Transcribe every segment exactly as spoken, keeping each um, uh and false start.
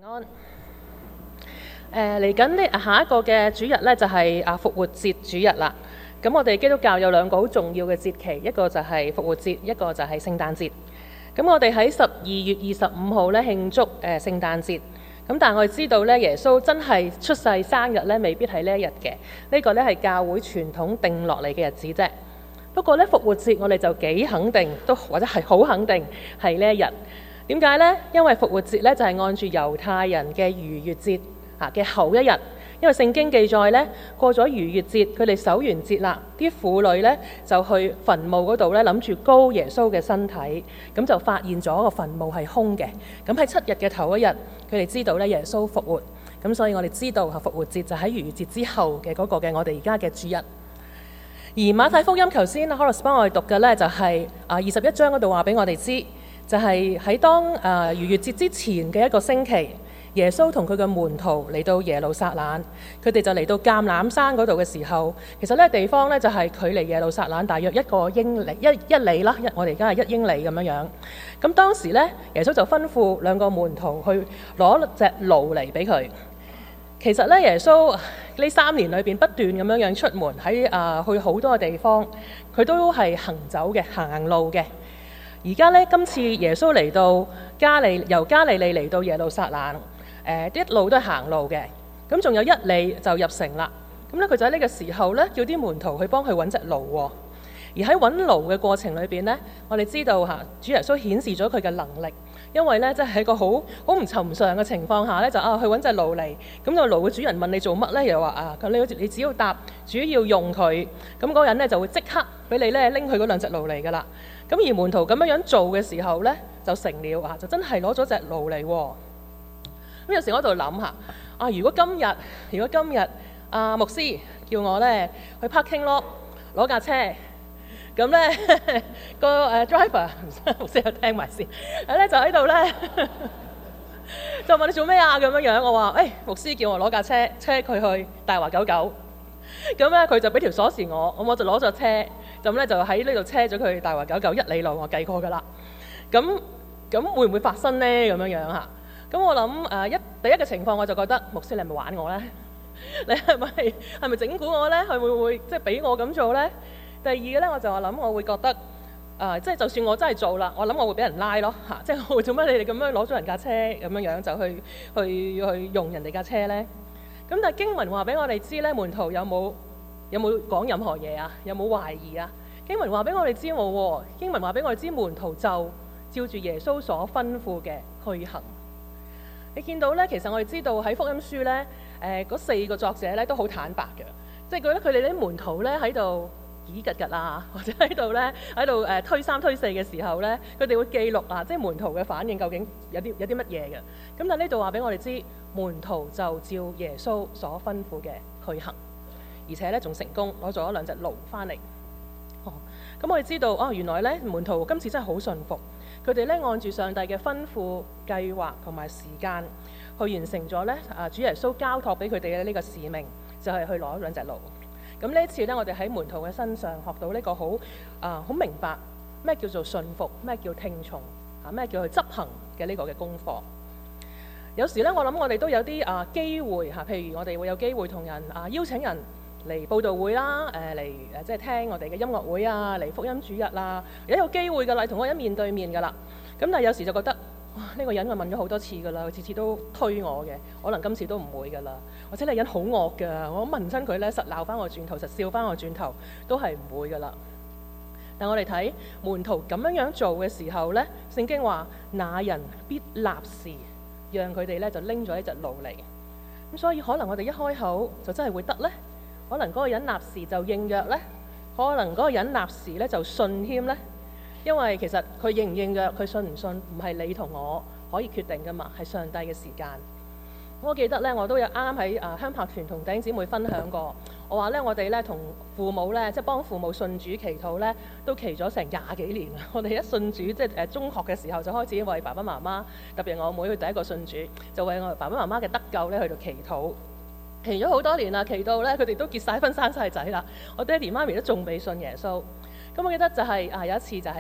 安。誒嚟緊呢下一個嘅主日呢，就係啊復活節主日啦。咁我哋基督教有兩個好重要嘅節期，一個就係復活節，一個就係聖誕節。咁我哋喺十二月二十五號呢慶祝誒聖誕節。咁但係我哋知道呢，耶穌真係出世生日呢，未必係呢一日嘅。呢個呢係教會傳統定落嚟嘅日子啫。不過呢，復活節我哋就幾肯定，都或者係好肯定係呢一日。點解呢？因為復活節呢，就係按住猶太人嘅逾越節嚇嘅後一日。因為聖經記載呢，過咗逾越節，佢哋守完節啦，啲婦女呢就去墳墓嗰度呢，諗住膏耶穌嘅身體，咁就發現咗個墳墓係空嘅。咁喺七日嘅頭一日，佢哋知道呢耶穌復活，咁所以我哋知道復活節就喺逾越節之後嘅嗰個嘅我哋而家嘅主日。而馬太福音頭先 Horace 幫我哋讀嘅呢，就係啊二十一章嗰度話俾我哋知，就係喺當啊逾越節之前嘅一個星期。耶穌同佢嘅門徒嚟到耶路撒冷，佢哋就嚟到橄欖山嗰度嘅時候，其實呢個地方呢，就係距離耶路撒冷大約一個英里，一一里啦，一我哋而家係一英里咁樣樣。咁當時呢，耶穌就吩咐兩個門徒去攞隻驢嚟俾佢。其實呢，耶穌呢三年裏邊不斷咁樣樣出門喺啊、呃、去好多嘅地方，佢都係行走嘅，行路嘅。而家呢，今次耶穌嚟到加利由加利利嚟到耶路撒冷。誒啲、呃、路都係行路嘅，咁仲有一里就入城啦。咁咧佢就喺呢個時候咧，叫啲門徒去幫佢揾隻驢喎。而喺揾驢嘅過程裏邊咧，我哋知道嚇主耶穌顯示咗佢嘅能力，因為咧即係喺個好好唔尋常嘅情況下咧，就啊去揾隻驢嚟。咁個驢嘅主人問你做乜咧？又話啊，你你只要答主要用佢，咁嗰個人咧就會即刻俾你咧拎佢嗰兩隻驢嚟㗎啦。咁而門徒咁樣樣做嘅時候咧，就成了啊，就真係攞咗隻驢嚟喎。咁有時我喺度諗下，啊如果今日，如果今日阿、啊、牧師叫我咧去 parking lot 攞架車，咁咧個誒 driver 牧師有聽埋先，咧就喺度咧就問你做咩啊咁樣樣，我話誒、哎、牧師叫我攞架車車佢去大華九九，咁咧佢就俾條鎖匙我，咁我就攞咗車，咁咧就喺呢度車咗佢去大華九九一里路，我計過㗎啦。咁咁會唔會發生咧？咁樣樣嚇？咁我諗誒一第一個情況我就覺得牧師你係咪玩我咧？你係咪係咪整蠱我咧？係會唔會即係俾我咁做咧？第二嘅咧我就話諗我會覺得誒即係就算我真係做啦，我諗我會俾人拉咯嚇！即係我會做乜你哋咁樣攞咗人架車咁樣樣就去去去用人哋架車咧？咁但係經文話俾我哋知咧，門徒有冇有冇講任何嘢啊？有冇懷疑啊？經文話俾我哋知冇喎。經文話俾我哋知門徒就照住耶穌所吩咐嘅去行。你見到咧，其實我哋知道喺福音書咧，誒、呃、嗰四個作者咧都好坦白嘅，即係覺得佢哋啲門徒咧喺度咦吉吉啊，或者喺度咧喺度誒推三推四嘅時候咧，佢哋會記錄啊，即係門徒嘅反應究竟有啲有啲乜嘢嘅。咁但係呢度話俾我哋知，門徒就照耶穌所吩咐嘅去行，而且咧仲成功攞咗兩隻驢翻嚟。哦，咁我哋知道哦，原來咧門徒今次真係好信服。佢哋咧按住上帝嘅吩咐、計劃同埋時間，去完成咗咧啊主耶穌交託俾佢哋嘅呢個使命，就係、是、去攞兩隻驢。咁呢一次咧，我哋喺門徒嘅身上學到呢個好啊好明白咩叫做信服，咩叫聽從，啊咩叫去執行嘅呢個嘅功課。有時咧，我諗我哋都有啲啊機會嚇，譬如我哋會有機會同人啊邀請人嚟佈道會啦，誒嚟誒即係聽我哋嘅音樂會啊，嚟福音主日啦，而家有機會㗎啦，同我一面對面㗎啦。咁但係有時就覺得，哇！呢個人我問咗好多次㗎啦，佢次次都推我嘅，可能今次都唔會㗎啦。或者呢個人好惡㗎，我問親佢咧，實鬧翻我轉頭，實笑翻我轉頭，都係唔會㗎啦。但我哋睇門徒咁樣樣做嘅時候咧，聖經話：那人必立時讓佢哋咧就拎咗一隻驢嚟。咁所以可能我哋一開口就真係會得咧。可能嗰個人立時就應約咧，可能嗰個人立時咧就信添咧，因為其實佢應唔應約，佢信唔信，唔係你同我可以決定噶嘛，係上帝嘅時間。我記得咧，我都有啱啱喺啊香柏團同弟兄姊妹分享過，我話咧我哋咧同父母咧，即係幫父母信主祈禱咧，都祈咗成廿幾年啦。我哋一信主，即係誒中學嘅時候就開始為爸爸媽媽，特別係我妹佢第一個信主，就為我爸爸媽媽嘅得救咧去到祈禱。祈咗好多年啦，祈到咧佢哋都結晒婚生晒仔啦。我爹哋媽咪都仲未信耶穌。咁我記得就係、是、啊有一次就係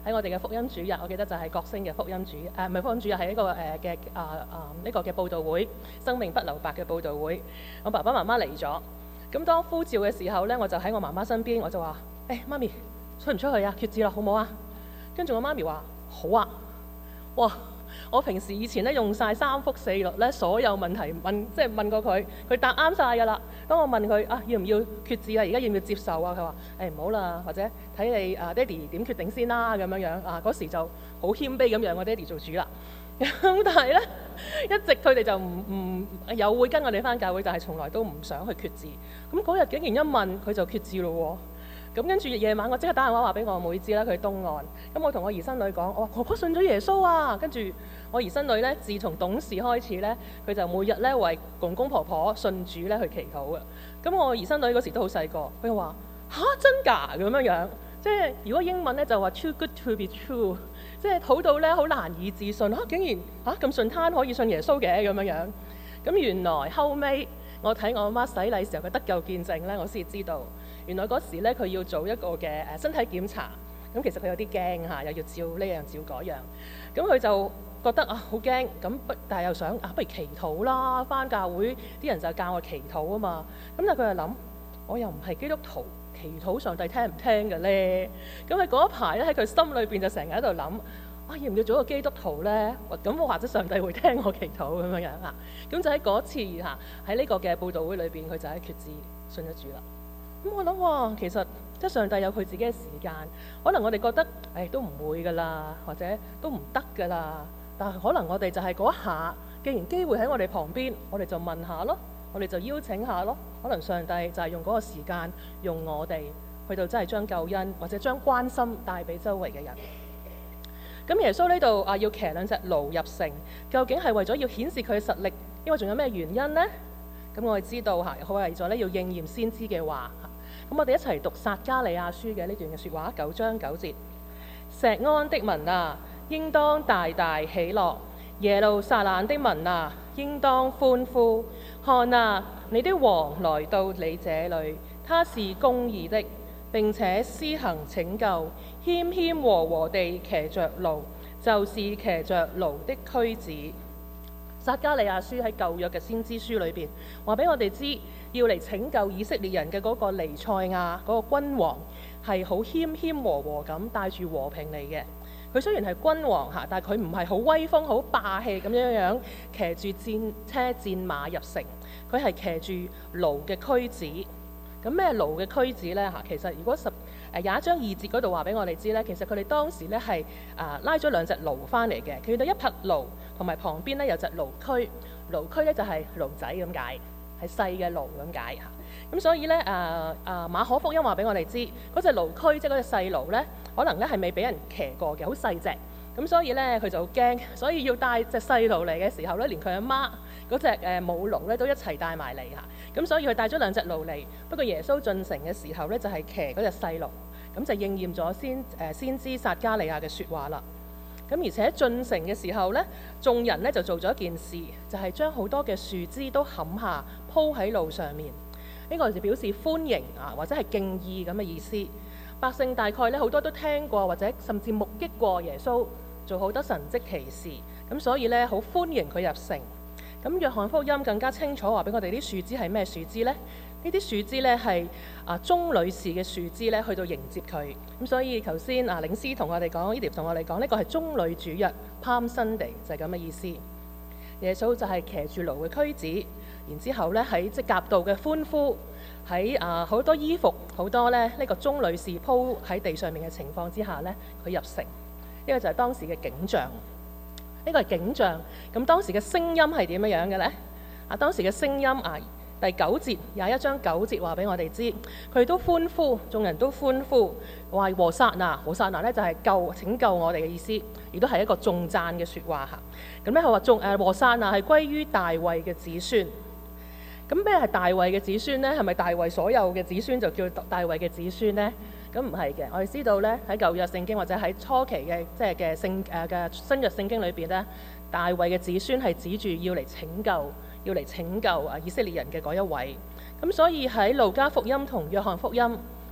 喺我哋嘅福音主日，我記得就係國星嘅福音主誒，唔係福音主日，係一個誒嘅啊啊呢個嘅佈道會，生命不留白嘅佈道會。我爸爸媽媽嚟咗，咁當呼召嘅時候咧，我就喺我媽媽身邊，我就話：誒、欸、媽咪出唔出去啊？決志啦，好唔好啊？跟住我媽咪話：好啊！哇！我平時以前咧用晒三幅四律咧，所有問題問即係問過佢，佢答啱晒㗎啦。當我問佢啊，要唔要決志啊？而家要唔要接受啊？佢話：誒唔好啦，或者睇你啊爹哋點決定先啦咁樣樣啊。嗰時就好謙卑咁讓我爹哋做主啦。咁但係咧，一直佢哋就唔唔有會跟我哋返教會，但係從來都唔想去決志。咁嗰日竟然一問佢就決志咯喎。咁跟住夜晚，我即刻打電話話俾我妹知啦，佢東岸。咁我同我姨甥女講，我話婆婆信咗耶穌啊。跟住我姨甥女咧，自從懂事開始咧，佢就每日咧為公公婆婆信主咧去祈禱嘅。咁我姨孫女嗰時都好細個，佢話吓真㗎咁樣樣，即係如果英文咧就話 too good to be true，即係好到咧好難以置信嚇、啊，竟然嚇咁順攤可以信耶穌嘅咁樣樣。咁原來後尾我睇我媽洗禮時候嘅得救見證咧，我先知道。原來嗰時咧，佢要做一個嘅誒身體檢查，咁其實佢有啲驚嚇，又要照呢樣照嗰樣，咁佢就覺得啊好驚，咁不但係又想啊不如祈禱啦，返教會啲人就教我祈禱啊嘛，咁但係佢就諗，我又唔係基督徒，祈禱上帝聽唔聽嘅咧？咁喺嗰一排咧喺佢心裏邊就成日喺度諗，啊要唔要做一個基督徒咧？咁或者上帝會聽我祈禱咁樣樣啊？咁就喺嗰次嚇喺呢個嘅佈道會裏邊，佢就喺決志信咗主啦。咁我諗喎，其實即係上帝有佢自己嘅時間，可能我哋覺得誒都唔會㗎啦，或者都唔得㗎啦。但係可能我哋就係嗰一下，既然機會喺我哋旁邊，我哋就問下咯，我哋就邀請下咯。可能上帝就係用嗰個時間，用我哋去到真係將救恩或者將關心帶俾周圍嘅人。咁耶穌呢度啊要騎兩隻驢入城，究竟係為咗要顯示佢嘅實力，因為仲有咩原因呢？咁我哋知道嚇，佢為咗咧要應驗先知嘅話。咁我哋一齊讀撒迦利亞書嘅呢段嘅説話，九章九節。錫安的民啊，應當大大喜樂；耶路撒冷的民啊，應當歡呼。看啊，你的王來到你這裡，他是公義的，並且施行拯救，謙謙和和地騎着驢，就是騎着驢的駒子。撒迦利亞書喺舊約嘅先知書裏邊話俾我哋知，要嚟拯救以色列人嘅嗰個彌賽亞嗰個君王係好謙謙和和咁帶住和平嚟嘅。佢雖然係君王嚇，但係佢唔係好威風、好霸氣咁樣樣騎住戰車戰馬入城，佢係騎住驢嘅駒子。咁咩驢嘅駒子呢？嚇，其實如果十誒廿一章二節嗰度話俾我哋知呢，其實佢哋當時呢係啊拉咗兩隻驢翻嚟嘅，佢哋一匹驢同埋旁邊呢有隻驢駒，驢駒呢就係驢仔咁解，係細嘅驢咁解嚇。咁所以呢，啊啊馬可福音話俾我哋知，嗰隻驢駒即係嗰隻細驢呢，可能呢係未俾人騎過嘅，好細隻。咁所以呢，佢就好驚，所以要帶隻細驢嚟嘅時候呢，連佢阿媽嗰隻誒母驢呢都一齊帶埋嚟嚇。咁所以佢帶咗兩隻驢嚟。不過耶穌進城嘅時候呢，就係騎嗰隻細驢，咁就應驗咗先誒先知撒迦利亞嘅説話啦。咁而且進城嘅時候呢，眾人呢就做咗一件事，就係將好多嘅樹枝都砍下鋪喺路上面。呢個就表示歡迎啊，或者係敬意咁嘅意思。百姓大概呢好多都聽過或者甚至目擊過耶穌做好多神蹟奇事，咁所以呢，好歡迎佢入城。咁約翰福音更加清楚話俾我哋啲樹枝係咩樹枝呢？呢啲樹枝呢係啊鐘女士嘅樹枝呢去到迎接佢。咁所以頭先啊領師同我哋講，呢條同我哋講呢個係鐘女主日 Palm Sunday 就係咁嘅意思。耶穌就係騎住驢嘅駒子，然之後呢喺即夾道嘅歡呼，喺啊好多衣服好多呢呢、呢個鐘女士鋪喺地上面嘅情況之下呢，佢入城。呢個就係當時嘅景象，呢個係景象。咁當時嘅聲音係點樣樣嘅呢？啊，當時嘅聲音啊，第九節廿一章九節話俾我哋知，佢都歡呼，眾人都歡呼，話和撒那，和撒那咧就係救拯救我哋嘅意思，亦都係一個頌讚嘅説話嚇。咁咧佢話眾誒和撒那係歸於大衛嘅子孫。咁咩係大衛嘅子孫呢？係咪大衛所有嘅子孫就叫大衛嘅子孫呢？咁唔係嘅，我哋知道咧喺舊約聖經或者喺初期嘅即係嘅聖誒嘅新約聖經裏邊咧，大衛嘅子孫係指住要嚟拯救、要嚟拯救啊以色列人嘅嗰一位。咁所以喺路加福音同約翰福音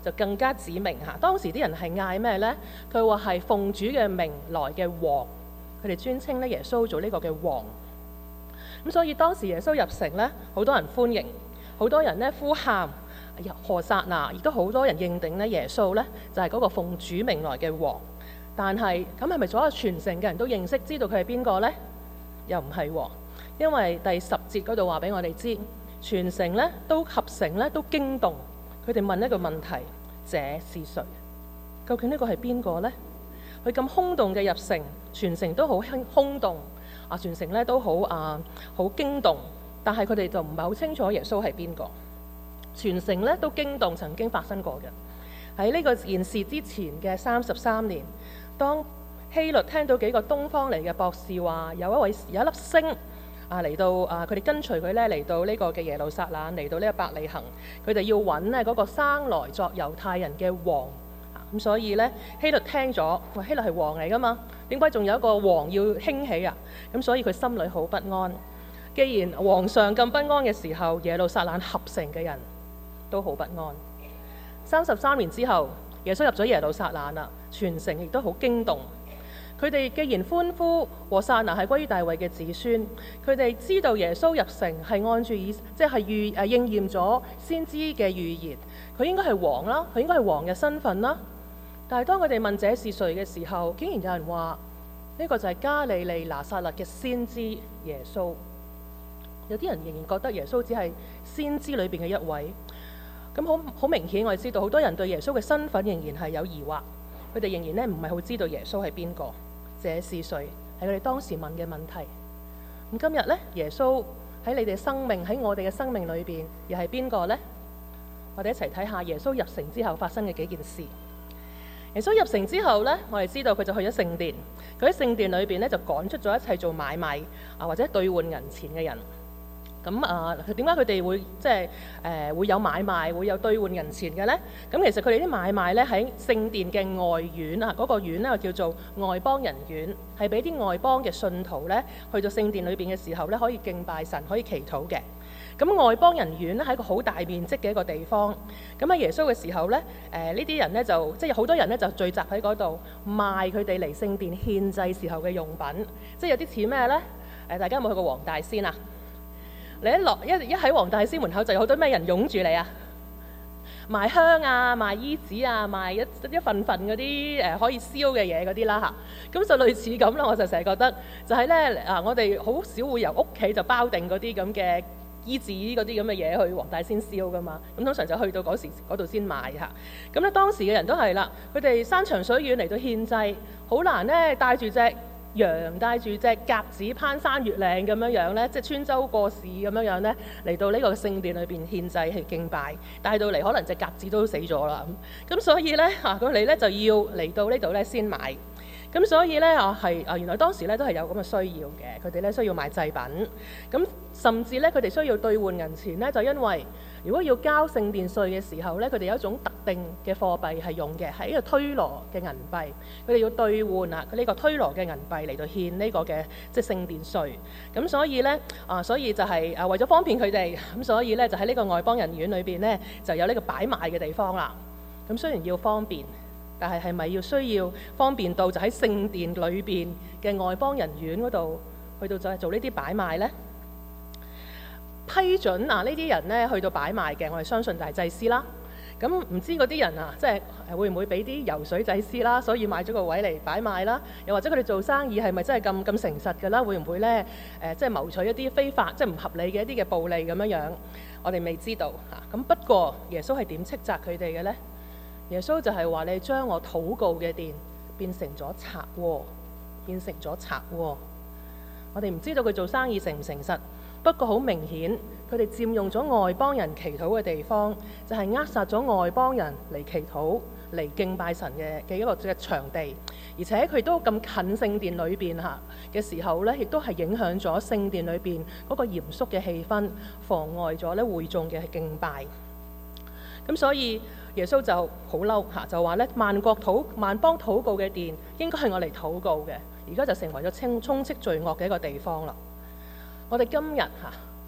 就更加指明嚇。當時啲人係嗌咩呢？佢話係奉主嘅名來嘅王，佢哋尊稱咧耶穌做呢個嘅王。咁所以當時耶穌入城呢，好多人歡迎，好多人呢呼喊何撒那，亦都好多人認定咧耶穌呢就係嗰個奉主名來嘅王。但係咁係咪所有全城嘅人都認識知道佢係邊個呢？又唔係喎，因為第十節嗰度話俾我哋知，全城咧都合城咧都驚動，佢哋問一個問題：這是誰？究竟呢個係邊個呢？佢咁轟動嘅入城，全城都好轟動啊！全城咧都好啊，好驚動，但係佢哋就唔係好清楚耶穌係邊個。全城咧都驚動，曾經發生過嘅喺呢個件事之前嘅三十三年。當希律聽到幾個東方嚟嘅博士話有一位有一粒星啊嚟到啊，佢哋跟隨佢咧嚟到呢個嘅耶路撒冷，嚟到呢個伯利恆，佢哋要揾咧嗰個生來作猶太人嘅王啊。咁所以咧希律聽咗，話希律係王嚟噶嘛，點解仲有一個王要興起啊？咁所以佢心裏好不安。既然皇上咁不安嘅時候，耶路撒冷合城嘅人都好不安。三十三年之後，耶穌入咗耶路撒冷啦，全城亦都好驚動。佢哋既然歡呼和散那係歸於大衛嘅子孫，佢哋知道耶穌入城係按住以即係預誒應驗咗先知嘅預言，佢應該係王啦，佢應該係王嘅身份啦。但係當佢哋問這是誰嘅時候，竟然有人話呢個就係加利利拿撒勒嘅先知耶穌。有啲人仍然覺得耶穌只係先知裏邊嘅一位。咁好好明顯，我哋知道好多人對耶穌嘅身份仍然係有疑惑，佢哋仍然咧唔係好知道耶穌係邊個，這是誰係佢哋當時問嘅問題。咁今日咧，耶穌喺你哋生命喺我哋嘅生命裏邊又係邊個呢？我哋一齊睇下耶穌入城之後發生嘅幾件事。耶穌入城之後咧，我哋知道佢就去咗聖殿，佢喺聖殿裏邊咧就趕出咗一切做買賣啊或者兌換銀錢嘅人。咁啊，點解佢哋會即係誒會有買賣，會有兌換銀錢嘅咧？咁其實佢哋啲買賣咧喺聖殿嘅外院啊，嗰個院咧叫做外邦人院，係俾啲外邦嘅信徒咧去到聖殿裏邊嘅時候咧可以敬拜神，可以祈禱嘅。咁外邦人院咧係一個好大面積嘅一個地方。咁喺耶穌嘅時候咧，誒呢啲人咧就即係有好多人咧就聚集喺嗰度賣佢哋嚟聖殿獻祭時候嘅用品，即係有啲似咩咧？誒大家有冇去過黃大仙啊？你一落一一喺黃大仙門口就有好多咩人擁住你啊！賣香啊，賣衣紙啊，賣一一份份嗰啲誒可以燒嘅嘢嗰啲啦嚇。咁就類似咁啦，我就成日覺得就係咧啊！我哋好少會由屋企就包定嗰啲咁嘅衣紙嗰啲咁嘅嘢去黃大仙燒噶嘛。咁通常就去到嗰時嗰度先買嚇。咁咧當時嘅人都係啦，佢哋山長水遠嚟到獻祭，好難咧帶住隻羊帶住隻鴿子攀山越嶺咁樣樣咧，即係穿州過市咁樣樣咧，嚟到呢個聖殿裏邊獻祭去敬拜，帶到嚟可能隻鴿子都死咗啦。咁所以咧嚇，佢哋咧就要嚟到呢度咧先買。咁所以咧啊係啊，原來當時咧都係有咁嘅需要嘅，佢哋咧需要買祭品。咁甚至咧佢哋需要兌換銀錢咧，就因為如果要交聖殿稅嘅時候咧，佢哋有一種特定嘅貨幣係用嘅，係一個推羅嘅銀幣，佢哋要兌換啊呢個推羅嘅銀幣嚟到獻呢個嘅即係聖殿稅。咁所以咧啊，所以就係啊為咗方便佢哋，咁所以咧就喺呢個外邦人院裏邊咧就有呢個擺賣嘅地方啦。咁雖然要方便，但係係咪要需要方便到就喺聖殿裏邊嘅外邦人院嗰度去到就係做呢啲擺賣呢？批准啊呢啲人咧去到擺賣嘅，我哋相信就係祭司啦。咁唔知嗰啲人啊，即係會唔會俾啲游水祭司啦？所以買咗個位嚟擺賣啦。又或者佢哋做生意係咪真係咁咁誠實㗎啦？會唔會咧誒即係謀取一啲非法即係唔合理嘅一啲嘅暴利咁樣樣？我哋未知道嚇。咁不過耶穌係點斥責佢哋嘅咧？耶穌就係話：你將我禱告嘅殿變成咗賊窩，變成咗賊窩。我哋唔知道佢做生意誠唔誠實，不過好明顯，佢哋佔用咗外邦人祈禱嘅地方，就係扼殺咗外邦人嚟祈禱、嚟敬拜神嘅嘅一個嘅場地。而且佢都咁近聖殿裏邊嚇嘅時候咧，亦都係影響咗聖殿裏邊嗰個嚴肅嘅氣氛，妨礙咗咧會眾嘅敬拜。咁所以耶穌就好嬲嚇，就話咧萬國禱萬邦禱告嘅殿應該係我嚟禱告嘅，而家就成為咗充充斥罪惡嘅一個地方啦。我哋今日嚇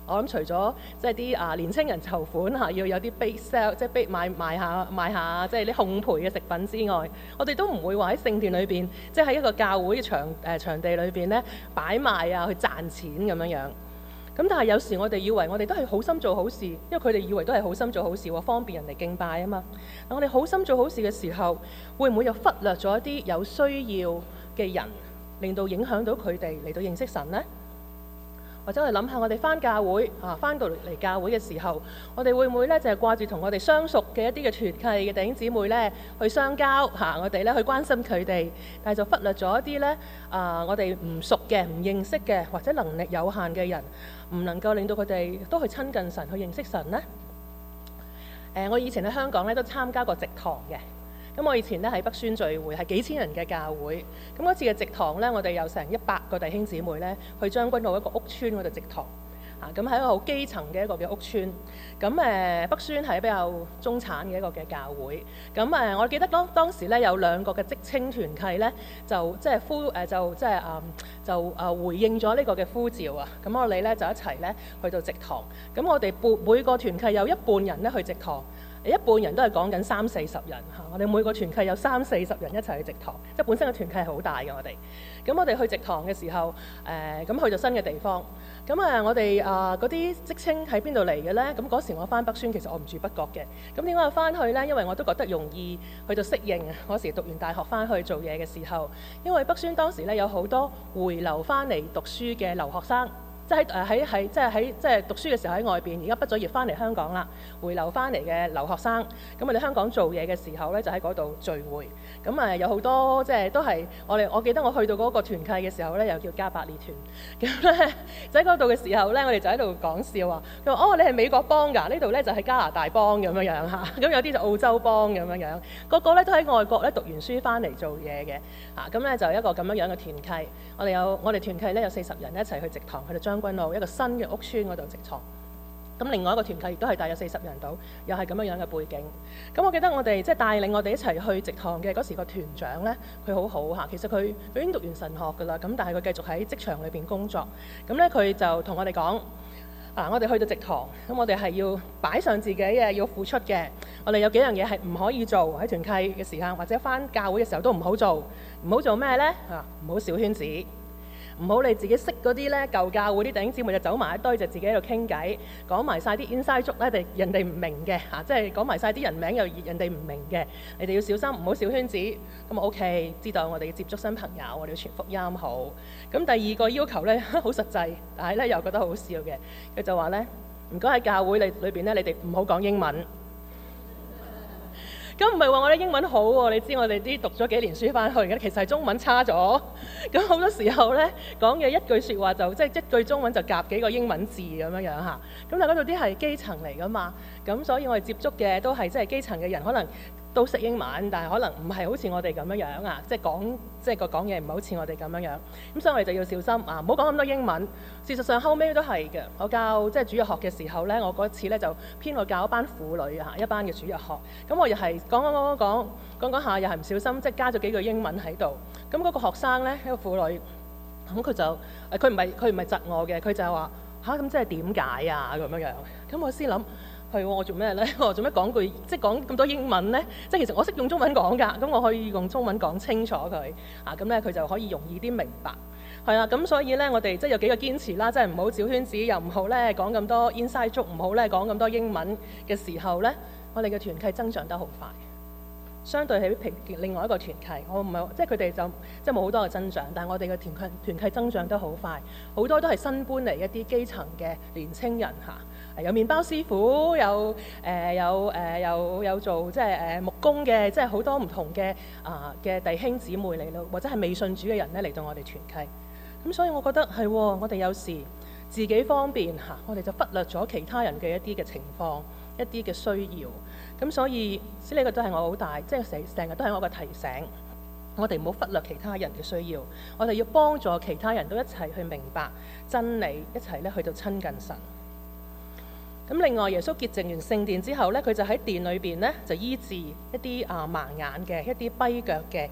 我諗除咗即係啲啊年青人籌款嚇，要有啲 bake sale，即係 bake 賣賣下賣下即係啲烘焙嘅食品之外，我哋都唔會話喺聖殿裏邊，即係喺一個教會嘅場誒場地裏邊咧擺賣啊，去賺錢咁樣樣。咁但係有時我哋以為我哋都係好心做好事，因為佢哋以為都係好心做好事喎，方便人哋敬拜啊嘛。我哋好心做好事嘅時候，會唔會又忽略咗一啲有需要嘅人，令到影響到佢哋嚟到認識神呢？或者我哋諗下，我哋翻教會啊，翻到嚟教會嘅時候，我哋會唔會咧就係掛住同我哋相熟嘅一啲嘅團契嘅弟兄姊妹咧去相交嚇、啊，我哋咧去關心佢哋，但係就忽略咗一啲咧啊，我哋唔熟嘅、唔認識嘅或者能力有限嘅人，唔能夠令到佢哋都去親近神、去認識神呢？誒、呃，我以前喺香港咧都參加過植堂嘅。咁我以前咧喺北宣聚會，係幾千人嘅教會。咁嗰次嘅植堂咧，我哋有成一百個弟兄姊妹咧，去將軍澳一個屋村嗰度植堂。啊，咁係一個好基層嘅一個嘅屋村。咁誒、呃，北宣係比較中產嘅一個嘅教會。咁誒、呃，我記得當當時咧有兩個嘅職青團契咧，就即係呼誒、呃，就即係誒，就誒、呃、回應咗呢個嘅呼召啊。咁我哋咧就一齊咧去到植堂。咁我哋每每個團契有一半人咧去植堂。一半人都係講緊三四十人嚇，我哋每個團契有三四十人一齊去植堂，即係本身嘅團契係好大嘅我哋。咁我哋去植堂嘅時候，誒、呃、咁去到新嘅地方，咁啊我哋啊嗰啲職青喺邊度嚟嘅咧？咁嗰時我翻北宣，其實我唔住北角嘅。咁點解我翻去咧？因為我都覺得容易去到適應啊。嗰時讀完大學翻去做嘢嘅時候，因為北宣當時咧有好多回流翻嚟讀書嘅留學生。即係誒喺喺即係喺即係讀書嘅時候喺外邊，而家畢咗業翻嚟香港啦，回流翻嚟嘅留學生，咁我哋香港做嘢嘅時候咧，就喺嗰度聚會。咁誒有好多即係都係我哋，我記得我去到嗰個團契嘅時候咧，又叫加百列團。咁咧就喺嗰度嘅時候咧，我哋就喺度講笑話，佢話：哦，你係美國幫㗎，呢度咧就係加拿大幫咁樣樣嚇。咁有啲就澳洲幫咁樣樣，個個咧都喺外國咧讀完書翻嚟做嘢嘅。啊，咁咧就一個咁樣樣嘅團契。我哋有我哋團契咧有四十人一齊去植堂，去到將軍澳一個新嘅屋村嗰度植堂。咁另外一個團契亦都係大約四十人到，又係咁樣樣嘅背景。咁我記得我哋即係帶領我哋一齊去植堂嘅嗰時個團長咧，佢好好嚇。其實佢佢已經讀完神學㗎啦，咁但係佢繼續喺職場裏邊工作。咁咧佢就同我哋講：啊，我哋去到植堂，咁我哋係要擺上自己嘅，要付出嘅。我哋有幾樣嘢係唔可以做喺團契嘅時間，或者返教會嘅時候都唔好做。唔好做咩咧？啊，唔好小圈子。唔好你自己識嗰啲咧舊教會啲弟兄姊妹就走埋一堆，就自己喺度傾偈，講埋晒啲 inside joke咧，人哋唔明嘅嚇，即係講埋晒啲人名又人哋唔明嘅，你哋要小心，唔好小圈子。咁 OK，知道我哋要接觸新朋友，我哋要傳福音好。咁第二個要求咧好實際，但係咧又覺得好笑嘅，佢就話咧：唔該喺教會裏裏邊咧，你哋唔好講英文。咁唔係話我哋英文好喎，你知我哋啲讀咗幾年書翻去嘅，其實係中文差咗。咁好多時候咧講嘅一句説話就即係、就是、一句中文就夾幾個英文字咁樣樣嚇。咁但係嗰度啲係基層嚟噶嘛，咁所以我哋接觸嘅都係即係基層嘅人，可能都識英文，但係可能唔係好似我哋咁樣樣啊，即係講即係個講嘢唔係好似我哋咁樣樣。咁所以我哋就要小心啊，唔好講咁多英文。事實上後尾都係嘅，我教即係主日學嘅時候咧，我嗰次咧就偏我教一班婦女啊，一班嘅主日學。咁我又係講講講講講講講下，又係唔小心即係加咗幾句英文喺度。咁嗰個學生咧，一個婦女，咁佢就誒佢唔係佢唔係窒我嘅，佢就係話吓，咁即係點解啊咁樣樣。咁我先諗。係喎，我做咩咧？我做咩講句即係講咁多英文咧？即係其實我識用中文講㗎，咁我可以用中文講清楚佢啊，咁咧佢就可以容易啲明白。係啦，咁所以咧我哋即係有幾個堅持啦，即係唔好小圈子，又唔好咧講咁多 inside joke，唔好咧講咁多英文嘅時候咧，我哋嘅團契增長得好快。相對喺平另外一個團契，我唔係即係佢哋就即係冇好多嘅增長，但係我哋嘅團契團契增長得好快，好多都係新搬嚟一啲基層嘅年青人嚇，有麵包師傅，有誒、呃、有誒、呃、有有做即係誒木工嘅，即係好多唔同嘅啊嘅弟兄姊妹嚟咯，或者係未信主嘅人咧嚟到我哋團契。咁所以我覺得係，我哋有時自己方便嚇，我哋就忽略咗其他人嘅一啲嘅情況。一啲嘅需要，咁所以呢個都係我好大，即係成成日都係我嘅提醒。我哋唔好忽略其他人嘅需要，我哋要幫助其他人都一齊去明白真理，一齊咧去到親近神。咁另外，耶穌潔淨完聖殿之後咧，佢就喺殿裏邊咧就醫治一啲啊盲眼嘅、一啲跛腳嘅。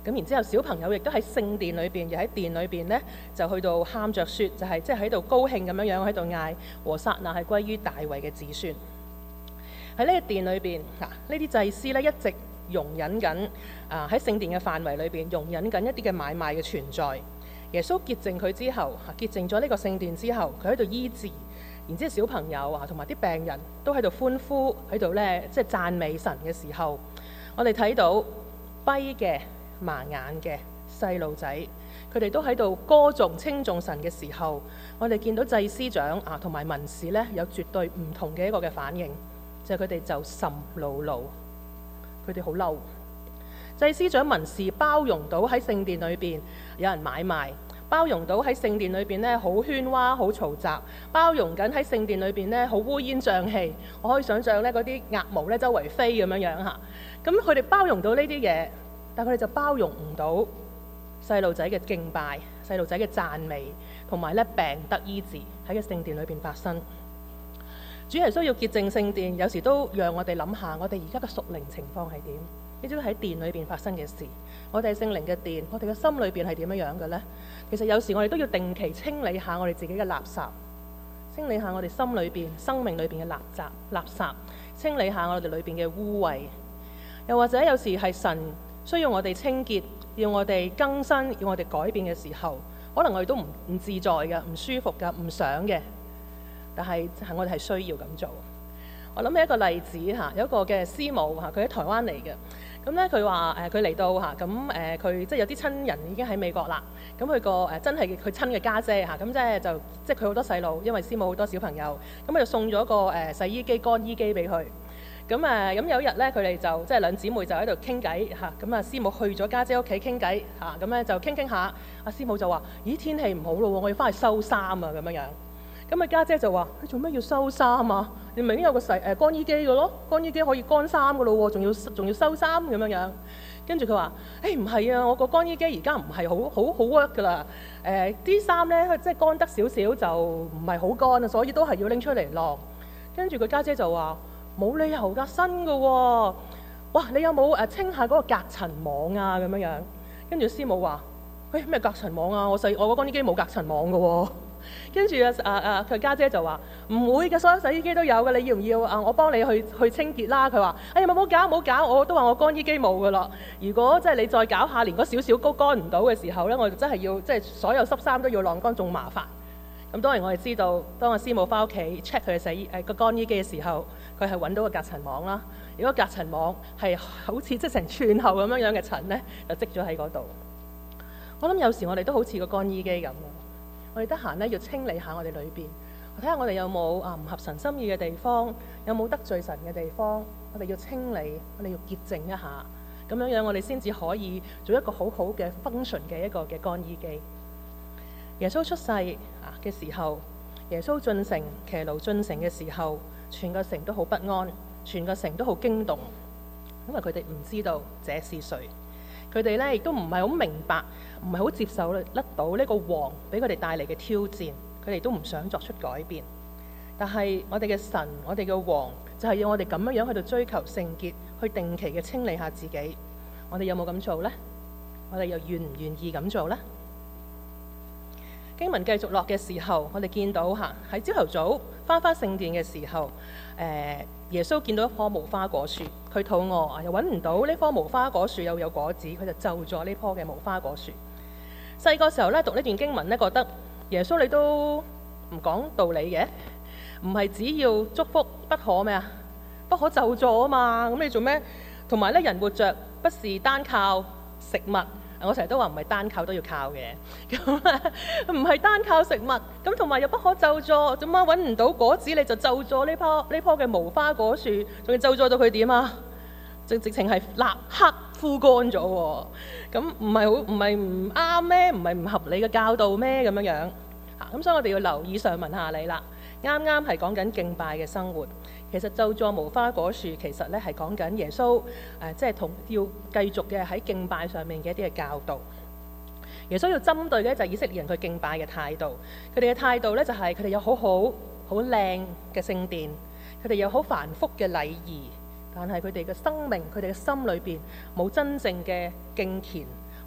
咁然之後，小朋友亦都喺聖殿裏邊，又喺殿裏邊咧，就去到喊着説，就係即係喺度高興咁樣樣喺度嗌和撒那係歸於大衛嘅子孫。喺呢個殿裏邊，嗱呢啲祭司咧一直容忍緊啊喺聖殿嘅範圍裏邊容忍緊一啲嘅買賣嘅存在。耶穌潔淨佢之後，潔淨咗呢個聖殿之後，佢喺度醫治，然之後小朋友啊同埋啲病人都喺度歡呼，喺度咧即係讚美神嘅時候，我哋睇到跛嘅、盲眼嘅細路仔，佢哋都喺度歌頌稱頌神嘅時候，我哋見到祭司長啊同埋文士咧有絕對唔同嘅一個嘅反應，就係佢哋就甚惱怒，佢哋好嬲。祭司長文士包容到喺聖殿裏邊有人買賣，包容到喺聖殿裏邊咧好喧嘩、好嘈雜，包容緊喺聖殿裏邊咧好烏煙瘴氣。我可以想象咧嗰啲鴨毛咧周圍飛咁樣樣嚇。咁佢哋包容到呢啲嘢，但佢哋就包容唔到細路仔嘅敬拜、細路仔嘅讚美，同埋咧病得醫治喺個聖殿裏邊發生。主耶穌要潔淨聖殿，有時都讓我哋諗下，我哋而家嘅屬靈情況係點？呢啲都喺殿裏邊發生嘅事。我哋聖靈嘅殿，我哋嘅心裏邊係點樣樣嘅呢？其實有時我哋都要定期清理下我哋自己嘅垃圾，清理下我哋心裏邊、生命裏邊嘅垃圾、垃圾，清理下我哋裏邊嘅污穢。又或者有時係神需要我哋清潔，要我哋更新，要我哋改變嘅時候，可能我哋都唔唔自在嘅，唔舒服嘅，唔想嘅。但係係我哋係需要咁做。我諗起一個例子嚇，有一個嘅師母嚇，佢喺台灣嚟嘅。咁咧佢話誒佢嚟到嚇，咁誒佢即係有啲親人已經喺美國啦。咁佢個誒真係佢親嘅家姐嚇，咁即係就即係佢好多細路，因為師母好多小朋友，咁佢就送咗個誒洗衣機、乾衣機俾佢。咁誒咁有一日咧，佢哋就即係兩姊妹就喺度傾偈嚇。咁啊師母去咗家姐屋企傾偈嚇，咁咧就傾傾下。阿師母就話：咦，天氣唔好咯，我要翻去收衫啊咁樣樣。咁啊家姐就話：你做咩要收衫啊？你明明有個洗誒乾衣機嘅咯，乾衣機可以乾衫嘅咯喎，仲要仲要收衫咁樣樣。跟住佢話：誒唔係啊，我個乾衣機而家唔係好好好 work 㗎啦。誒啲衫咧即係乾得少少就唔係好乾啊，所以都係要拎出嚟晾。跟住佢家姐就話：冇理由㗎，新嘅喎。哇，你有冇誒清下嗰個隔塵網啊？咁樣樣。跟住師母話：誒咩隔塵網啊？我細我個乾衣機冇隔塵網嘅喎。跟住啊啊啊佢家姐就話唔會嘅，所有洗衣機都有嘅，你要唔要啊？我幫你去去清潔啦。佢話：哎呀，冇冇搞冇搞，我都話我乾衣機冇嘅咯。如果即係你再搞下，連嗰少少高乾唔到嘅時候咧，我就真係要即係所有濕衫都要晾乾，仲麻煩。咁當然我哋知道，當阿師母翻屋企 check 佢嘅洗衣誒個乾衣機嘅時候，佢係揾到個隔塵網啦。如果隔塵網係好似即係成串後咁樣樣嘅塵咧，就積咗喺嗰度。我諗有時我哋都好似個乾衣機咁。我哋得閒咧要清理下我哋裏邊，睇下我哋有冇啊唔合神心意嘅地方，有冇得罪神嘅地方，我哋要清理，我哋要潔淨一下，咁樣樣我哋先至可以做一個好好嘅 function 嘅一個嘅乾衣機。耶穌出世啊嘅時候，耶穌進城騎驢進城嘅時候，全個城都好不安，全個城都好驚動，因為佢哋唔知道這是誰。佢哋咧亦都唔係好明白，唔係好接受得到呢個王俾佢哋帶嚟嘅挑戰，佢哋都唔想作出改變。但係我哋嘅神，我哋嘅王就係要我哋咁樣樣去到追求聖潔，去定期嘅清理下自己。我哋有冇咁做呢？我哋又願唔願意咁做呢？經文繼續落嘅時候，我哋見到嚇喺朝頭早返返聖殿嘅時候，誒、呃、耶穌見到一棵無花果樹，佢肚餓又揾唔到呢棵無花果樹又有果子，佢就咒咗呢棵嘅無花果樹。細個時候咧讀呢段經文咧，覺得耶穌你都唔講道理嘅，唔係只要祝福不可咩啊，不可咒詛啊嘛，咁你做咩？同埋咧人活着不是單靠食物。我成日都話唔係單靠都要靠嘅，咁唔係單靠食物，咁同埋又不可咒詛，做乜揾唔到果子你就咒詛呢棵呢棵嘅無花果樹，仲要咒詛到佢點啊？直直情係立刻枯乾咗喎，咁唔係好唔係唔啱咩？唔係唔合理嘅教導咩？咁樣樣嚇，咁所以我哋要留意上文下理啦。啱啱係講緊敬拜嘅生活。其實咒詛無花果樹，其實咧係講緊耶穌誒、呃，即係同要繼續嘅喺敬拜上面嘅一啲嘅教導。耶穌要針對嘅就係以色列人佢敬拜嘅態度。佢哋嘅態度咧就係佢哋有好好好靚嘅聖殿，佢哋有好繁複嘅禮儀，但係佢哋嘅生命、佢哋嘅心裏邊冇真正嘅敬虔，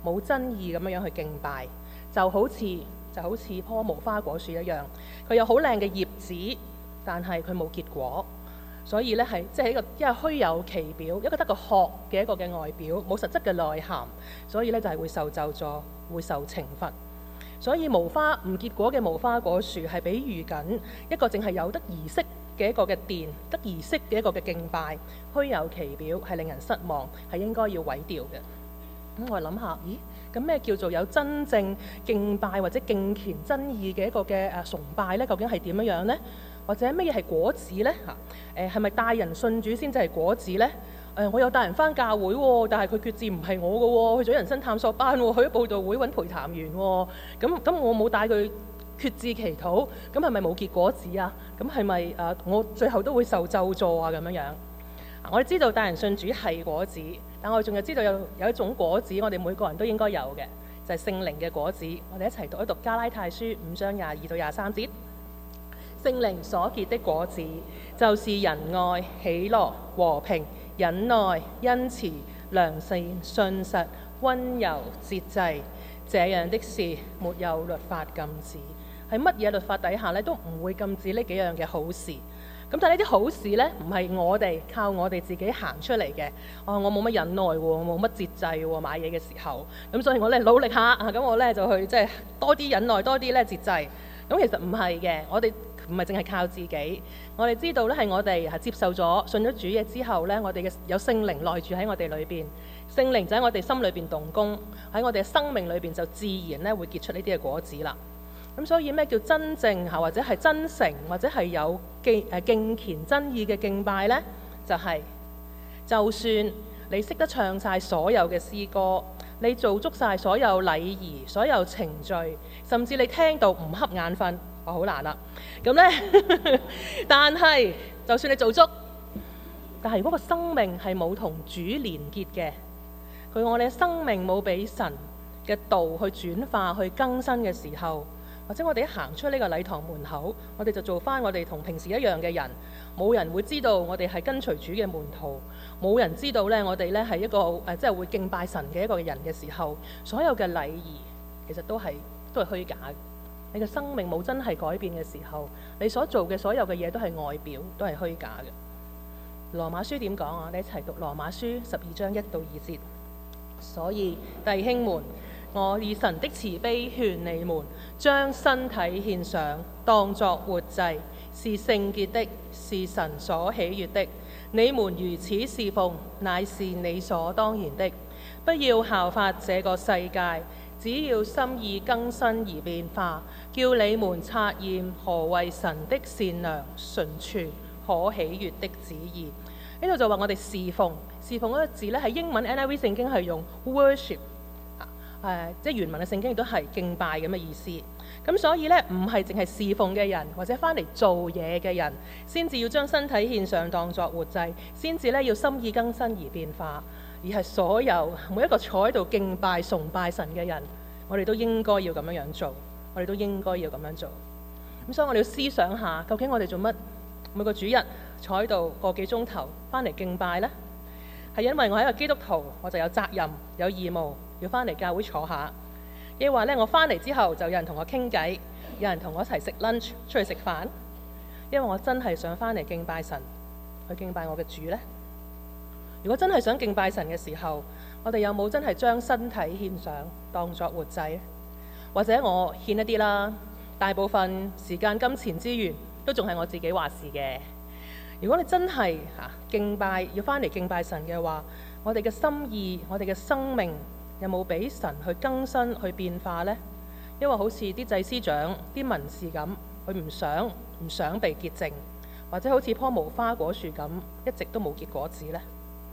冇真意咁樣樣去敬拜，就好似就好似棵無花果樹一樣，佢有好靚嘅葉子，但係佢冇結果。所以咧係即係一個一個虛有其表，一個得個殼嘅一個嘅外表，冇實質嘅內涵，所以咧就係會受咒詛，會受懲罰。所以無花唔結果嘅無花果樹係比喻緊一個淨係有得儀式嘅一個嘅殿，得儀式嘅一個嘅敬拜，虛有其表，係令人失望，係應該要毀掉嘅。咁我諗下，咦？咁咩叫做有真正敬拜或者敬虔真意嘅一個嘅誒崇拜呢？究竟係點樣樣呢？或者乜嘢係果子呢？嚇誒係咪帶人信主先至係果子呢？誒、呃、我有帶人返教會喎，但係佢決志唔係我嘅喎，去咗人生探索班喎，去咗佈道會揾陪談員喎。咁咁我冇帶佢決志祈禱，咁係咪冇結果子啊？咁係咪誒我最後都會受咒詛啊？咁樣樣，我哋知道帶人信主係果子，但我哋仲係知道有有一種果子，我哋每個人都應該有嘅，就係聖靈嘅果子。我哋一齊讀一讀加拉太書五章廿二到廿三節。聖靈所結的果子，就是仁愛、喜樂、和平、忍耐、恩慈、良善、信實、溫柔、節制。這樣的事沒有律法禁止。喺乜嘢律法底下咧，都唔會禁止呢幾樣嘅好事。咁但係呢啲好事咧，唔係我哋靠我哋自己行出嚟嘅。哦，我冇乜忍耐喎，我冇乜節制喎，買嘢嘅時候。咁所以我咧努力下啊，咁我咧就去即係多啲忍耐，多啲咧節制。咁其實唔係嘅，我哋唔係淨係靠自己。我哋知道咧係我哋係接受咗信咗主嘢之後咧，我哋嘅有聖靈內住喺我哋裏邊，聖靈就喺我哋心裏邊動工，喺我哋嘅生命裏邊就自然咧會結出呢啲嘅果子啦。咁所以咩叫真正嚇或者係真誠或者係有敬誒敬虔真意嘅敬拜呢？就係、是、就算你識得唱晒所有嘅詩歌，你做足晒所有禮儀、所有程序，甚至你聽到唔瞌眼瞓，我好難啦。咁呢，但係就算你做足，但係如果個生命係冇同主連結嘅，佢我哋嘅生命冇俾神嘅道去轉化、去更新嘅時候，或者我哋一行出呢個禮堂門口，我哋就做翻我哋同平時一樣嘅人，冇人會知道我哋係跟隨主嘅門徒，冇人知道咧我哋咧係一個誒即係會敬拜神嘅一個人嘅時候，所有嘅禮儀其實都係都係虛假嘅。你嘅生命冇真係改變嘅時候，你所做嘅所有嘅嘢都係外表，都係虛假嘅。羅馬書點講啊？你一齊讀羅馬書十二章一到二節。所以弟兄們，我以神的慈悲勸你們，將身體獻上，當作活祭，是聖潔的，是神所喜悅的。你們如此侍奉，乃是理所當然的。不要效法這個世界，只要心意更新而變化，叫你們察驗何為神的善良、純全、可喜悅的旨意。呢度就話我哋侍奉，侍奉嗰個字咧，喺英文 N I V 聖經係用 worship。誒、呃，即係原文嘅聖經亦都係敬拜咁嘅意思。咁所以咧，唔係淨係侍奉嘅人或者翻嚟做嘢嘅人，先至要將身體獻上當作活祭，先至咧要心意更新而變化。而係所有每一個坐喺度敬拜崇拜神嘅人，我哋都應該要咁樣樣做，我哋都應該要咁樣做。咁所以我哋要思想下，究竟我哋做乜每個主日坐喺度個幾鐘頭翻嚟敬拜呢？係因為我係一個基督徒，我就有責任有義務要翻嚟教會坐下。亦話咧，我翻嚟之後就有人同我傾偈，有人同我一齊食 lunch 出去食飯。因為我真係想翻嚟敬拜神，去敬拜我嘅主呢。如果真係想敬拜神嘅時候，我哋有冇真係將身體獻上當作活祭？或者我獻一啲啦，大部分時間、金錢、資源都仲係我自己話事嘅。如果你真係嚇敬拜要翻嚟敬拜神嘅話，我哋嘅心意、我哋嘅生命有冇俾神去更新、去變化呢？因為好似啲祭司長、啲文士咁，佢唔想唔想被潔淨，或者好似棵無花果樹咁，一直都冇結果子呢？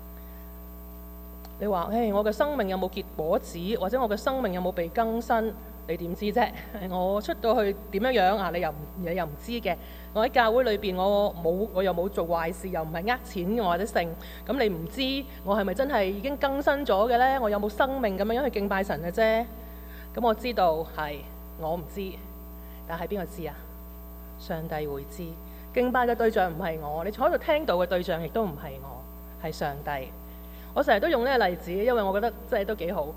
你話誒，我嘅生命有冇結果子，或者我嘅生命有冇被更新？你點知啫？我出到去點樣樣啊？你又你又唔知嘅。我喺教會裏邊，我冇我又冇做壞事，又唔係呃錢或者剩。咁你唔知我係咪真係已經更新咗嘅呢？我有冇生命咁樣樣去敬拜神嘅啫？咁我知道係我唔知，但係邊個知啊？上帝會知。敬拜嘅對象唔係我，你坐喺度聽到嘅對象亦都唔係我，係上帝。我成日都用呢個例子，因為我覺得真係都幾好。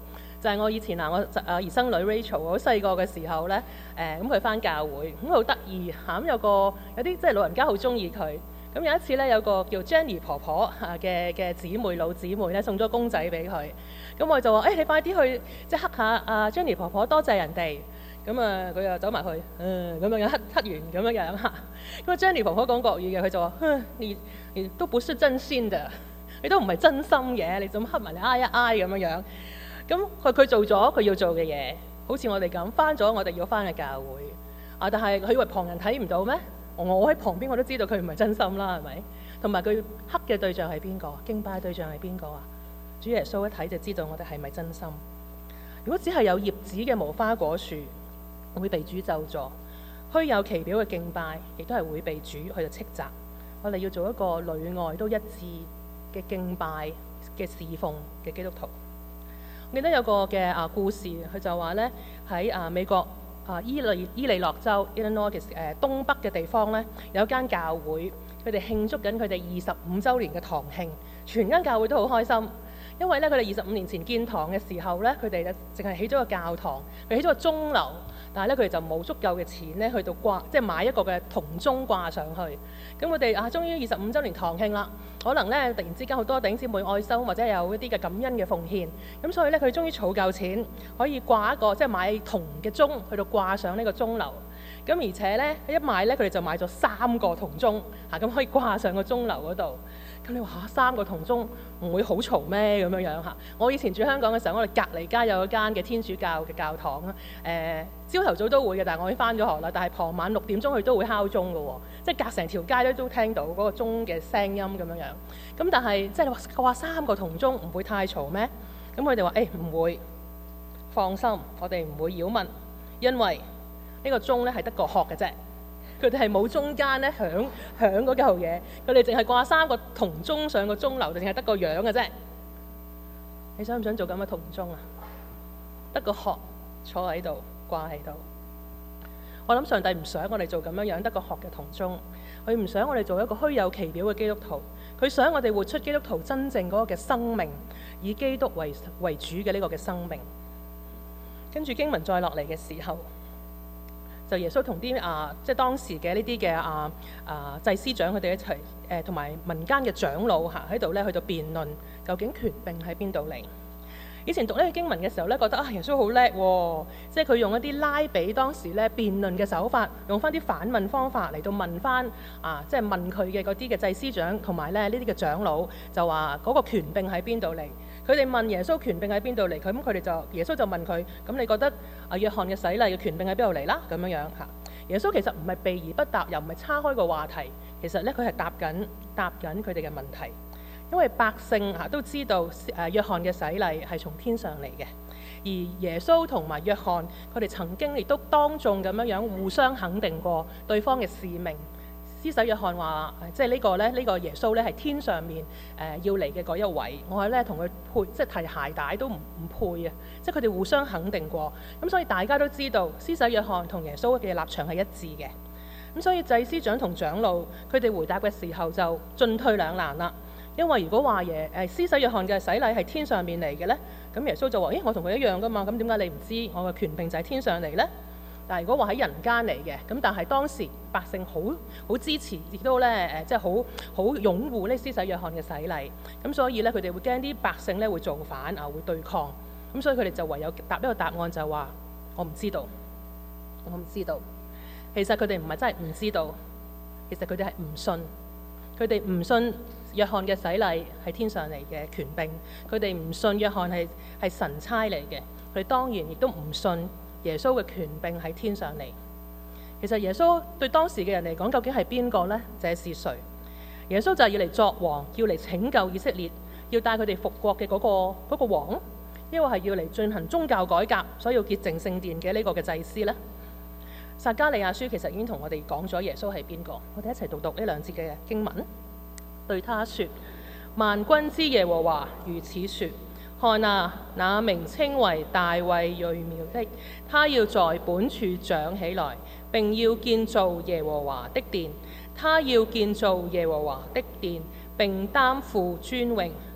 就係、是、我以前嗱，我啊兒生女 Rachel，好細個嘅時候咧，誒咁佢翻教會，咁好得意嚇，咁有個有啲即係老人家好中意佢。咁有一次咧，有個叫 Jenny 婆婆嚇嘅嘅姊妹老姊妹咧，送咗公仔俾佢。咁我就話：誒、欸、你快啲去即係黑下阿 Jenny 婆婆，多謝人哋。咁啊，佢又走埋去，嗯咁樣樣黑黑完咁樣樣嚇。咁啊 Jenny 婆婆講國語嘅，佢就話：哼，你你都不是真心的，你都唔係真心嘅，你咁黑埋你挨一挨咁樣樣。咁佢佢做咗佢要做嘅嘢，好似我哋咁翻咗我哋要翻嘅教會啊，但係佢以為旁人睇唔到咩？我喺旁邊我都知道佢唔係真心啦，係咪？同埋佢黑嘅對象係邊個？敬拜對象係邊個啊？主耶穌一睇就知道我哋係咪真心。如果只係有葉子嘅無花果樹，會被主咒詛；虛有其表嘅敬拜，亦都係會被主去到斥責。我哋要做一個裏外都一致嘅敬拜嘅侍奉嘅基督徒。我記得有個嘅啊故事，佢就話咧喺啊美國。啊！伊利伊利諾州 Illinois 嘅誒東北嘅地方咧，有一間教會，佢哋慶祝緊佢哋二十五週年嘅堂慶，全間教會都好開心，因為咧佢哋二十五年前建堂嘅時候咧，佢哋咧淨係起咗個教堂，佢起咗個鐘樓，但係咧佢哋就冇足夠嘅錢咧去到掛，即係買一個嘅銅鐘掛上去。咁佢哋啊，終於二十五週年堂慶啦，可能咧突然之間好多弟兄姊妹愛收或者有一啲嘅感恩嘅奉獻，咁所以咧佢終於儲夠錢，可以掛一個即係買銅嘅鐘去到掛上呢個鐘樓。咁而且咧一買咧佢哋就買咗三個銅鐘嚇，咁可以掛上個鐘樓嗰度。咁你話嚇三個銅鐘唔會好嘈咩？咁樣樣嚇。我以前住香港嘅時候，我哋隔離街有一間嘅天主教嘅教堂啊。誒朝頭早都會嘅，但係我已經翻咗學啦。但係傍晚六點鐘佢都會敲鐘嘅喎，即係隔成條街咧都聽到嗰個鐘嘅聲音咁樣樣。咁但係即係你話掛三個銅鐘唔會太嘈咩？咁佢哋話誒唔會，放心，我哋唔會擾民，因為呢個鐘咧係得個殼嘅啫。佢哋係冇中間咧響響嗰嚿嘢，佢哋淨係掛三個銅鐘上個鐘樓，淨係得個樣嘅啫。你想唔想做咁嘅銅鐘啊？得個殼坐喺度，掛喺度。我諗上帝唔想我哋做咁樣樣得個殼嘅銅鐘，佢唔想我哋做一個虛有其表嘅基督徒，佢想我哋活出基督徒真正嗰個嘅生命，以基督為為主嘅呢個嘅生命。跟住經文再落嚟嘅時候，就耶穌同啲啊，即係當時嘅呢啲嘅啊啊祭司長佢哋一齊誒，同埋民間嘅長老嚇喺度咧，去到辯論究竟權柄喺邊度嚟？以前讀呢個經文嘅時候咧，覺得啊耶穌好叻喎，即係佢用一啲拉比當時咧辯論嘅手法，用翻啲反問方法嚟到問翻啊，即係問佢嘅嗰啲嘅祭司長同埋咧呢啲嘅長老，就話嗰個權柄喺邊度嚟？佢哋問耶穌權柄喺邊度嚟？咁佢哋就耶穌就問佢：咁你覺得啊約翰嘅洗禮嘅權柄喺邊度嚟啦？咁樣樣嚇。耶穌其實唔係避而不答，又唔係岔開個話題。其實咧佢係答緊答緊佢哋嘅問題，因為百姓嚇都知道誒約翰嘅洗禮係從天上嚟嘅，而耶穌同埋約翰佢哋曾經亦都當眾咁樣樣互相肯定過對方嘅使命。施洗約翰話：即係呢個咧，呢、這個耶穌咧係天上面誒、呃、要嚟嘅嗰一位，我係咧同佢配，即係提鞋帶都唔唔配啊！即係佢哋互相肯定過，咁所以大家都知道施洗約翰同耶穌嘅立場係一致嘅。咁所以祭司長同長老佢哋回答嘅時候就進退兩難啦。因為如果話耶誒施洗約翰嘅洗禮係天上面嚟嘅咧，咁耶穌就話：咦，我同佢一樣噶嘛，咁點解你唔知我嘅權柄就係天上嚟咧？但係如果話喺人間嚟嘅，咁但係當時百姓好好支持，亦都咧誒，即係好好擁護呢施洗約翰嘅洗禮，咁所以咧佢哋會驚啲百姓咧會造反啊，會對抗，咁所以佢哋就唯有答呢個答案就話：我唔知道，我唔知道。其實佢哋唔係真係唔知道，其實佢哋係唔信，佢哋唔信約翰嘅洗禮係天上嚟嘅權柄，佢哋唔信約翰係係神差嚟嘅，佢哋當然亦都唔信耶穌嘅權柄喺天上嚟。其實耶穌對當時嘅人嚟講，究竟係邊個呢？這是誰？耶穌就係要嚟作王，要嚟拯救以色列，要帶佢哋復國嘅嗰個嗰個王，抑或係要嚟進行宗教改革，所以要潔淨聖殿嘅呢個嘅祭司呢？撒迦利亞書其實已經同我哋講咗耶穌係邊個，我哋一齊讀讀呢兩節嘅經文。對他說：萬軍之耶和華如此說，看啊，那名稱為大衛瑞苗的，他要在本處長起來，並要建造耶和華的殿。他要建造耶和華的殿，並擔負尊榮，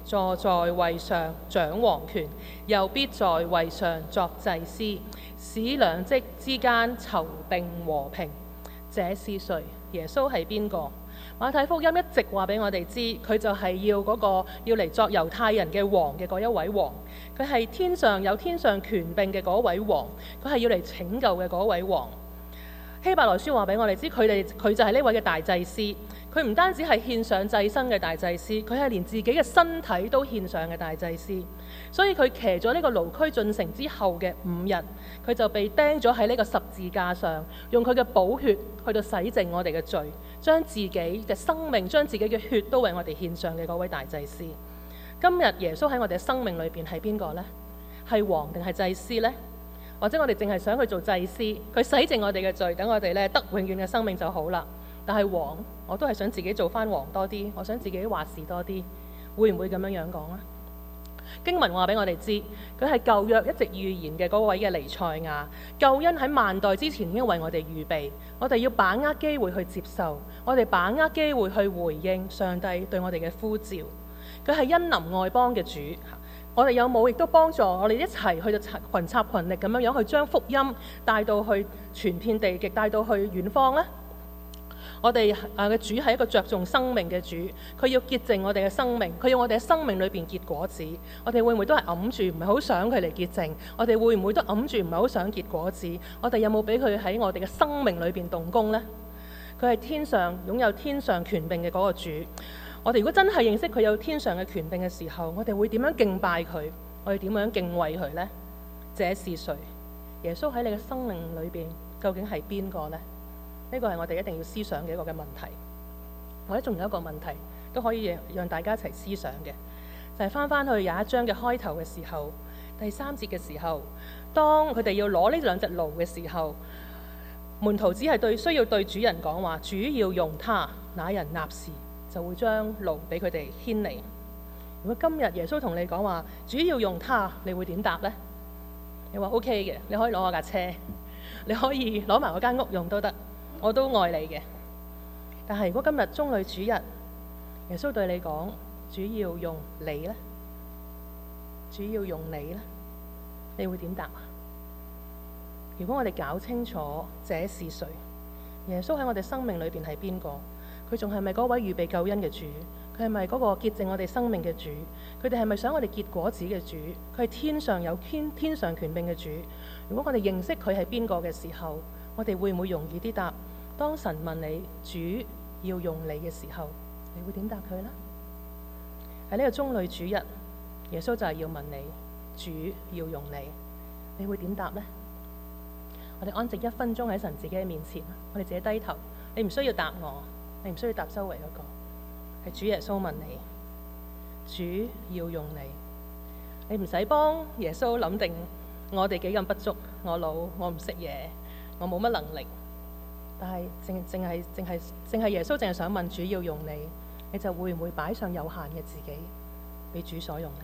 坐在位上掌王權，又必在位上作祭司，使兩職之間籌並和平。這是誰？耶穌係邊個？馬太福音一直話俾我哋知，佢就係要嗰個要嚟作猶太人嘅王嘅嗰一位王，佢係天上有天上權柄嘅嗰位王，佢係要嚟拯救嘅嗰位王。希伯來書話俾我哋知，佢哋佢就係呢位嘅大祭司。佢唔單止係獻上祭牲嘅大祭司，佢係連自己嘅身體都獻上嘅大祭司。所以佢騎咗呢個驢駒進城之後嘅五日，佢就被釘咗喺呢個十字架上，用佢嘅寶血去到洗淨我哋嘅罪，將自己嘅生命、將自己嘅血都為我哋獻上嘅嗰位大祭司。今日耶穌喺我哋嘅生命裏邊係邊個呢？係王定係祭司呢？或者我哋淨係想去做祭司，佢洗淨我哋嘅罪，等我哋咧得永遠嘅生命就好啦。但係王，我都係想自己做翻王多啲，我想自己話事多啲，會唔會咁樣樣講啊？經文話俾我哋知，佢係舊約一直預言嘅嗰位嘅彌賽亞，救恩喺萬代之前已經為我哋預備，我哋要把握機會去接受，我哋把握機會去回應上帝對我哋嘅呼召。佢係恩臨外邦嘅主，我哋有冇亦都幫助我哋一齊去到群策群力咁樣樣去將福音帶到去傳遍地極，帶到去遠方呢？我哋啊嘅主係一個着重生命嘅主，佢要潔淨我哋嘅生命，佢要我哋喺生命裏邊結果子。我哋會唔會都係揞住唔係好想佢嚟潔淨？我哋會唔會都揞住唔係好想結果子？我哋有冇俾佢喺我哋嘅生命裏邊動工呢？佢係天上擁有天上權柄嘅嗰個主。我哋如果真係認識佢有天上嘅權柄嘅時候，我哋會點樣敬拜佢？我哋點樣敬畏佢呢？這是誰？耶穌喺你嘅生命裏邊究竟係邊個呢？呢個係我哋一定要思想嘅一個嘅問題。或者仲有一個問題都可以讓大家一齊思想嘅，就係翻翻去廿一章嘅開頭嘅時候，第三節嘅時候，當佢哋要攞呢兩隻驢嘅時候，門徒只係對需要對主人講話，主要用他，那人立時就會將驢俾佢哋牽嚟。如果今日耶穌同你講話，主要用他，你會點答呢？你話 O K 嘅，你可以攞我架車，你可以攞埋我間屋用都得，我都愛你嘅。但係如果今日中旅主日，耶穌對你講，主要用你呢？主要用你呢？你會點答啊？如果我哋搞清楚這是誰，耶穌喺我哋生命裏邊係邊個？佢仲係咪嗰位預備救恩嘅主？佢係咪嗰個潔淨我哋生命嘅主？佢哋係咪想我哋結果子嘅主？佢係天上有天天上權柄嘅主。如果我哋認識佢係邊個嘅時候，我哋會唔會容易啲答？當神問你主要用你嘅時候，你會點答佢呢？喺呢個中旅主日，耶穌就係要問你主要用你，你會點答呢？我哋安靜一分鐘喺神自己嘅面前，我哋自己低頭，你唔需要答我，你唔需要答周圍嗰個，係主耶穌問你，主要用你，你唔使幫耶穌諗定我哋幾咁不足，我老，我唔識嘢，我冇乜能力，但係淨淨係淨係淨係耶穌淨係想問主要用你，你就會唔會擺上有限嘅自己俾主所用呢？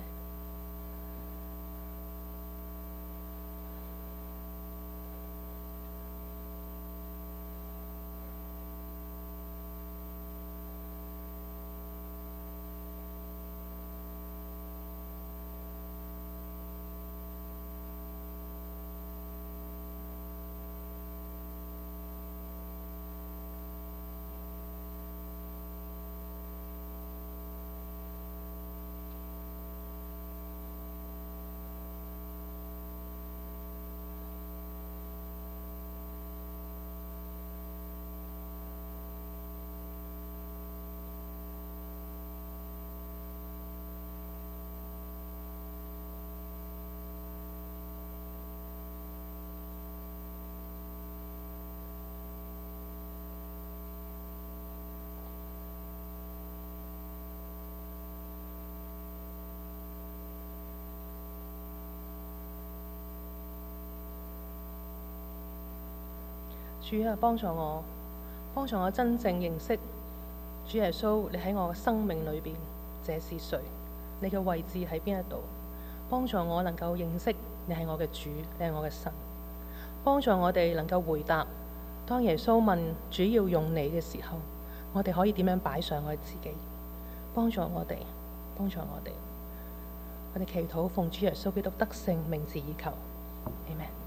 主啊，幫助我，幫助我真正認識主耶穌。你喺我嘅生命裏邊，這是誰？你嘅位置喺邊一度？幫助我能夠認識你係我嘅主，你係我嘅神。幫助我哋能夠回答，當耶穌問主要用你嘅時候，我哋可以點樣擺上我自己？幫助我哋，幫助我哋。 我哋祈禱奉主耶穌基督得勝名字以求，阿們。